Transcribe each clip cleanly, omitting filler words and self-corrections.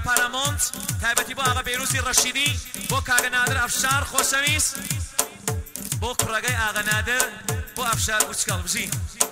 پارامونت تایبەتی بۆ ئاغا بێروزی ڕەشیدی بۆ کاگە نادر ئەفشار خۆشەویست بۆ کوڕەگەی ئاغا نادر بۆ ئەفشار بچکەڵ بژی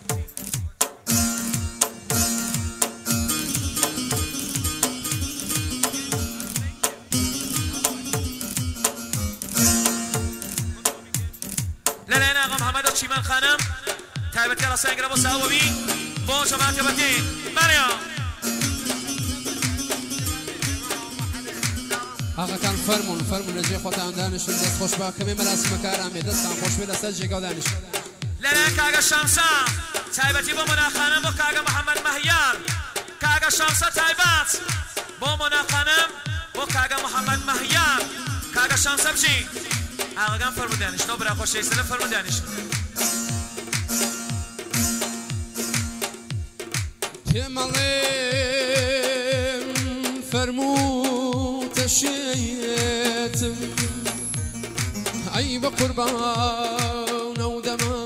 لەلایەن ئاغا محەممەد چیمان خانم تایبەتی ڕاستەنگرە بۆ ساوەبی بۆ جەماعەتە بەتین بەڕێوە ئاغاکان فەرمونون لەجێ خۆتان دانیشن دەست خۆش باکەمێ مەراسمەکارامێ دەستان خۆش بێ لەسەر جێگا دانیشن لەلایەن کاگە شەمسە تایبەتی بۆ مۆناخانم بۆ کاگە محەممەد مەهیار کاگە شەمسە تایبەت بۆ مۆناخانم بۆ کاگە محەممەد مەهیار کاگە شەمسە بچین ئاغاکان فەرموون دانیشنەوە برا خۆشەویستە فەرموون دانیشن پێمەڵێم فەرموو تەشێتم ئەی بە قوربانە و دەما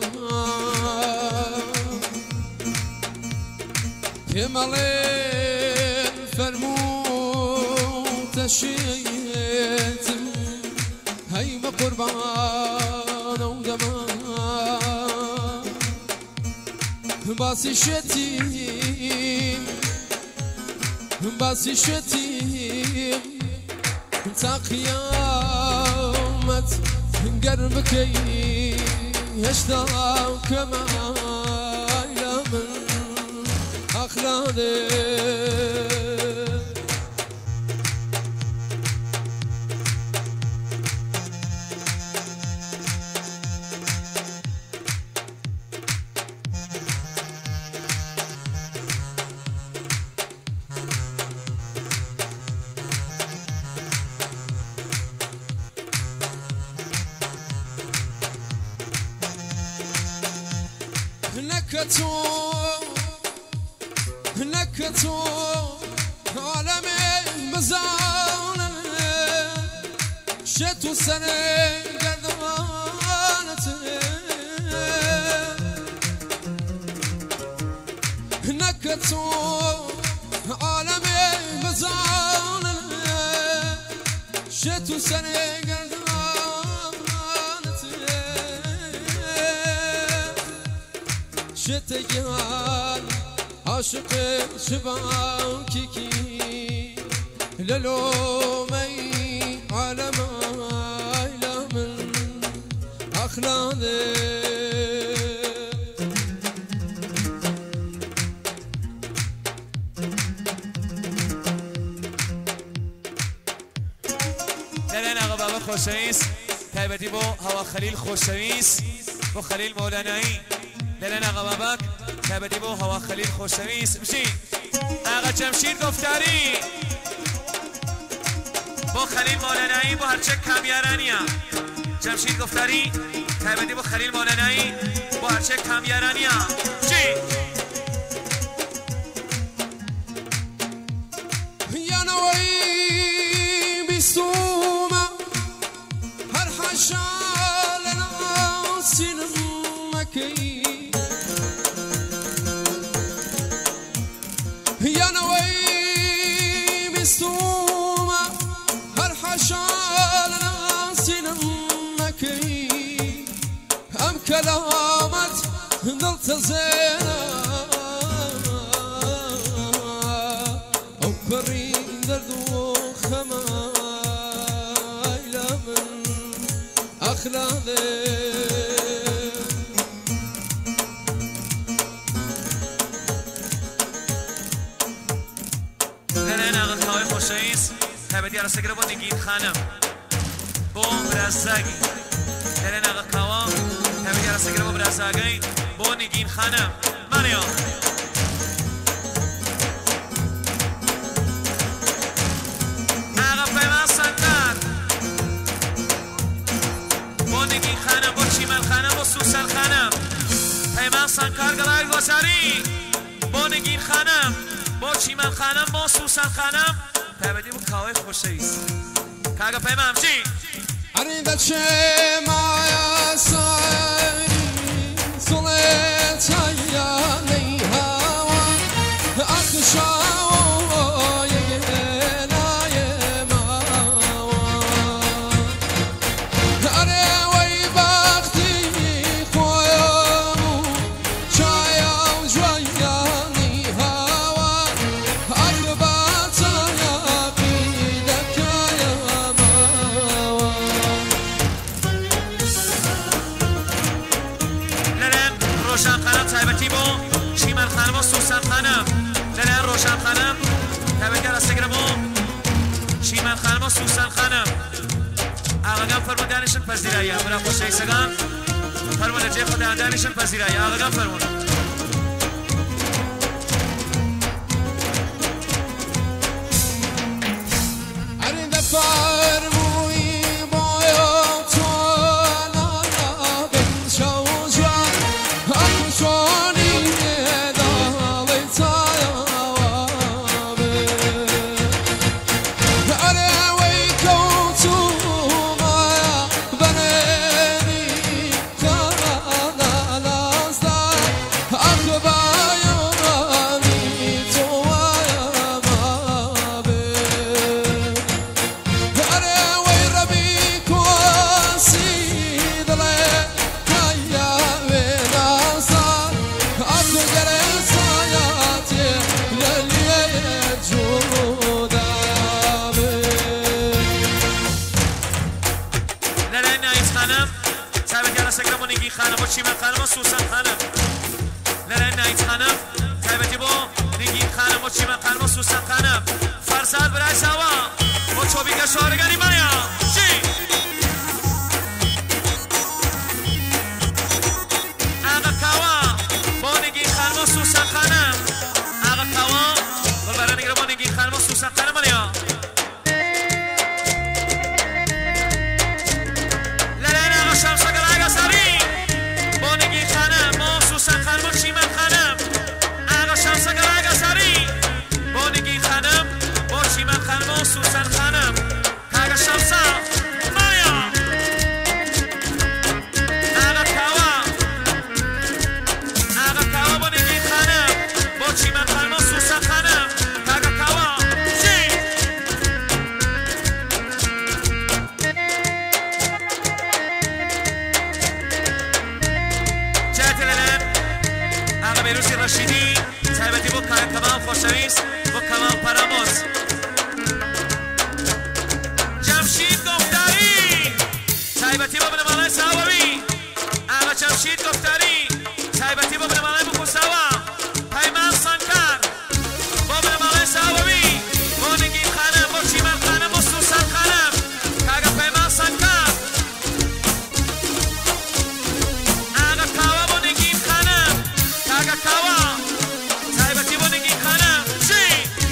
پێمەڵێم فەرموو تەشێتم ئەی بە قوربانە و دەما باسی شێتیم تا قیامەت گەر بکەی هێشتا کەمایە من ئەخلانێ نەکەتۆ عالەمێ بزانە شێت و سەرێ گەردەوانەتێ نەکەتۆ عالەمێ بزانە شێت و سەرێ گەردەوانەتێ شێتەگیان عاشق شباكيكي للومي على ما إلى من أخلاقي لەلایەن ئاغا بابە خۆشەویست تایبەتی بۆ هەوا خەلیل خۆشەویست بۆ خەلیل مەولانایی لەلایەن ئاغا بابەک تایبەتی بۆ هەوا خەلیل خۆشەویست بشین ئاغا جەمشید گفتاری بۆ خەلیل مەولانایی بۆ هەرچێک کامیارانیە جەمشید گفتاری تایبەتی بۆ خەلیل مەولانایی بۆ هەرچێک کامیارانیە بشین یانەوەی بیستومە هەر حەشا لەناو سینەمەکەی یانەوەی بیستومە هەر حەشا لەناو سینەمەکەی ئەم کەلامەت دڵتەزێنە ئەو پەڕی دەرد و خەمای لە من ئەخلانێ تایبەتی ئارەسەگرە بۆ نگین خانم بۆ برازاگی لەلایەن ئاغا کاوە تایبەتی ئارەسەگرە بۆ برازاگەی بۆ نگین خانم مانێەوە ئاغا پەیمان سەنگار بۆ نگین خانم بۆ چیمەن خانم بۆ سوسەر خانم پەیمان سەنگار گەڵای گۆزاری بۆ نگین خانم بۆ چیمەن خانم بۆ سوسەر خانم تایبەتی بۆ کاوەی خۆشەویست کاگە پەیمان بچین ئەرێ دەچێ مایە ساری سوڵێ چایانەی هاوە ئەخشاوە یەگێنا خانم تبگر استگرمو چیمن خانم و سوسن خانم آقاگان فرمودانشن پذیرایی امرا خوشه ایسگان فرموده جه خود اندانشن پذیرایی آقاگان فرموده عرین فرموی بایا تو لالا بین شوجان اکشانی دالی تایابه اره وی کوتو مایا بنینی کالا لازدار اکبایانی تو آیابه خانم و چیمن خانم و سوسن خانم لرن نایت خانم تایبتی با نگین خانم و چیمن خانم و سوسن خانم فرزاد برای سوا با چوبیگه شارگانی منیا چی؟ آقا کوا با نگین خانم و سوسن خانم آقا کوا برای نگیر با نگین خانم و سوسن خانم منیا لرن آقا شمسا گرای گساری بونگی خانم و سوسن خانم و چیمن خانم آقا شمس گرای گساری بونگی خانم و چیمن خانم و سوسن خانم آقا شمس مایا آقا کوا بونگی خانم و چیمن خانم و سوسن خانم آقا کوا چی آقا بیروسی رشیدی تایبتی با کمال خوشویس با کمال پراموز جمشید گفتاری تایبتی با بنمالای ساوی آقا جمشید گفتاری تایبتی با بنمالای بخوصاوا پیمان سانکار با بنمالای ساوی با نگین خانم با چیمن خانم و سوسن خانم آقا پیمان سانکار آقا کوا با نگین خانم آقا کوا تایبتی با نگین خانم چی؟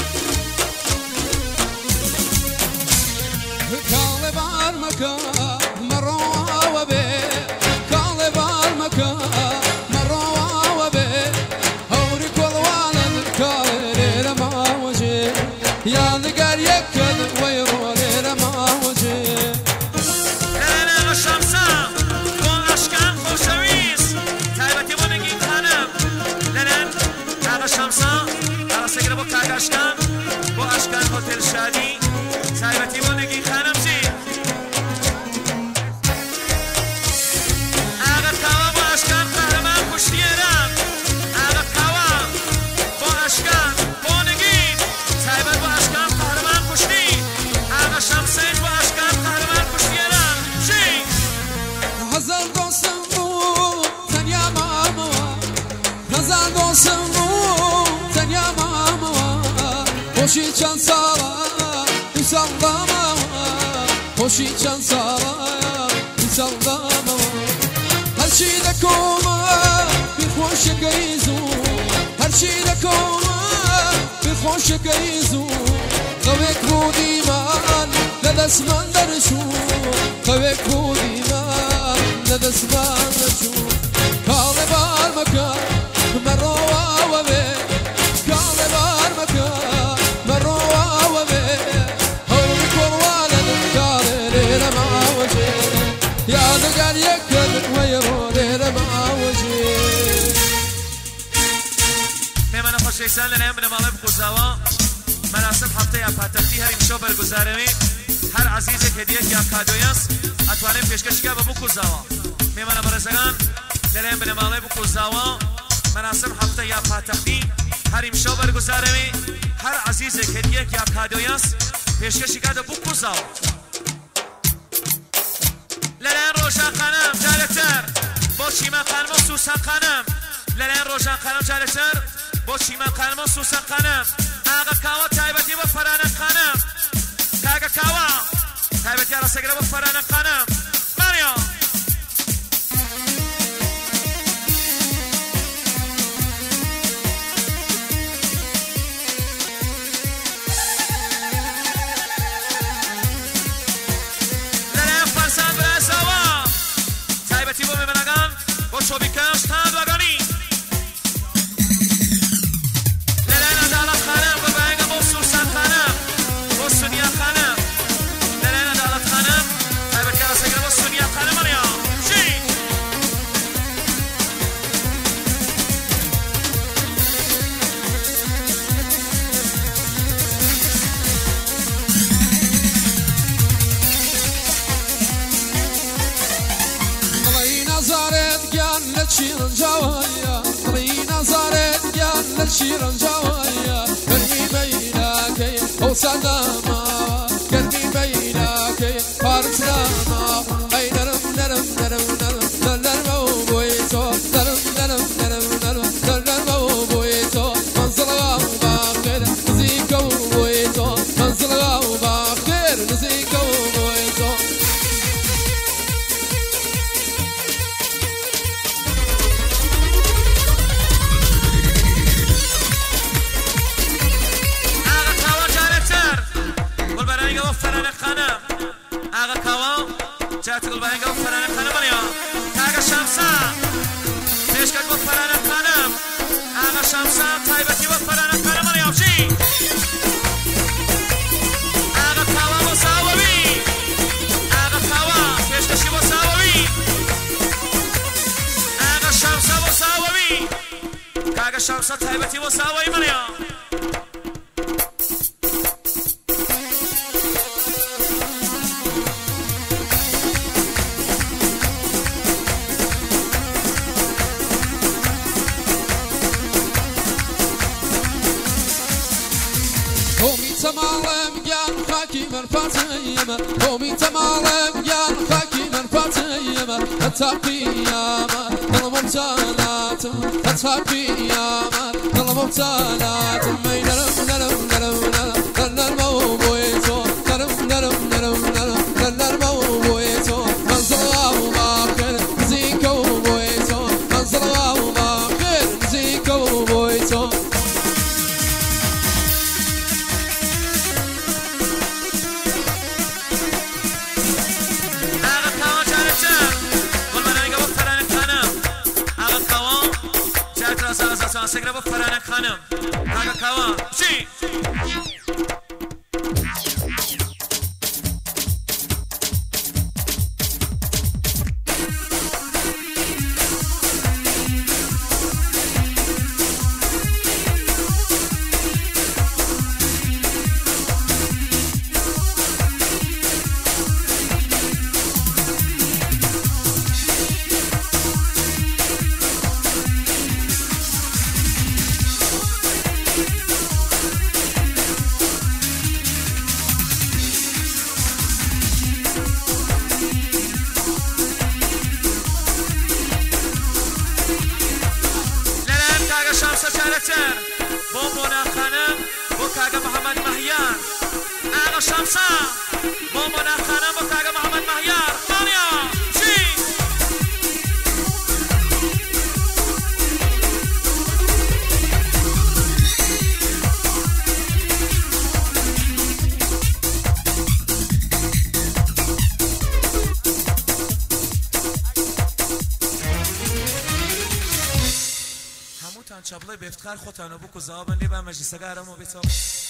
کاله بار مکا مروا و به کاله بار مکا مروا و به هوری کلوان کاله رما وجه یادگر یکل ویرو رما وجه لرن آقا شمسا با اشکان خوشویس تایبتی با نگین خانم لرن آقا شمسا آقا سگره با کاگ اشکان با اشکان هتل شادی تایبتی با نگین خانم چی؟ آقا کوا با اشکان قهرمان کشتی ایران آقا کوا با اشکان با نگین تایبت با اشکان قهرمان کشتی آقا شمسین با اشکان قهرمان کشتی ایران چی؟ هزار دوستم بود تنیا ماما هزار دوستم بود تنیا ماما خوشی چند سالا ایسال داما خوشی چند سالا ایسال داما هرچی دکوما بی خوش گیزو هرچی دکوما بی خوش گیزو قویک بودی من لدست من درشو قویک بودی من لدست من درشو کاله بار مکا مروا و به کاله بار مکا مروا و به هوری کلوان کاله رما وجه یادگر یکل ویرو رما وجه میمن خوش ایسان لنیم بنماله بخوزاوا مراسم هفته یا پاتختی هر امشو برگزارمی هر عزیز هدیه یا کادویاس اتوانیم پیشکشی که بخوزاوا میمن برزگان لنیم بنماله بخوزاوا مراسم هفته یا پاتختی هر امشو برگزارمی هر عزیز هدیه یا کادویاس پیشکشی که بخوزاوا لرن روشن خانم جالتر با چیمن خانم و سوسن خانم لرن روشن خانم جالتر با چیمن خانم و سوسن خانم کاوا تایبەتی بۆ فەرانە خانم کاگە کاوا تایبەتی ئارەسەگرە بۆ فەرانە خانم ماریۆ شوبیکەش تا دوگانی لەلایەن عەدالەت خانم بە بەهێنگە بۆ سوورسان خانم بۆ سونیا خانم لەلایەن عەدالەت خانم تایبەتی ئارەسەگرە بۆ سونیا خانم مەڕیا چی شيرن جوايا طرينا زارت قال شيرن جوايا قلبي بينك وسلامة قلبي بينك فارس لاما اي نرم نرم نرم نرم نرم بويتو نرم نرم نرم نرم نرم بويتو منزلها وباخر نزيكو بويتو منزلها وباخر نزيكو بويتو تقول بهنگا و فرانه خانم بلیا کاغا شمسا پیشکک و فرانه خانم آغا شمسا تایبتی و فرانه خانم بلیا چی آغا کاوا و ساوی آغا کاوا پیشکشی و ساوی آغا شمسا و ساوی کاغا شمسا تایبتی و ساوی بلیا تمالم جان خاكي من فاتيما قومي تمالم جان خاكي من فاتيما أتاقي ياما طلب مبتالات أتاقي ياما طلب مبتالات مي نرم نرم نرم نرم نرم بويتو نرم نرم نرم نرم نرم بويتو منزلها وباخر نزيكو بويتو منزلها وباخر نزيكو بويتو سەگرە بۆ فەرانە خانم کاگە کاوا چی بۆ مۆنا خانم بۆ کاگە محەممەد مەهیار ئاغا شەمسا بۆ مۆنا خانم بۆ کاگە محەممەد مەهیار ماڵیا چی هەمووتان چەپڵەی بێفتخار خۆتانە بوو و زەوابن لێ با مەجلیسەکە ئارەمەوە بێتەوە